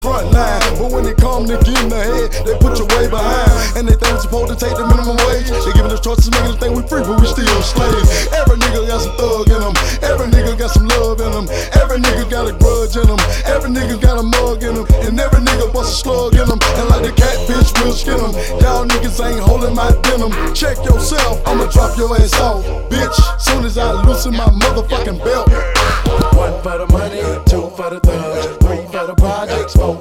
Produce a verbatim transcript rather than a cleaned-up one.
front line, but when it come to getting ahead, they put you way behind. And they think we're supposed to take the minimum wage. They giving us choices, making us think we free, but we still slaves. Every nigga got some thug in them. Every nigga got some love in them. Every nigga got a grudge in them. Every nigga got a mug in them. And every nigga bust a slug in them. And like the catfish, we'll skin them. Y'all niggas ain't holding my denim. Check yourself, I'ma drop your ass off, bitch. Soon as I loosen my motherfucking belt. One for the money, two for the thugs, three for the projects, four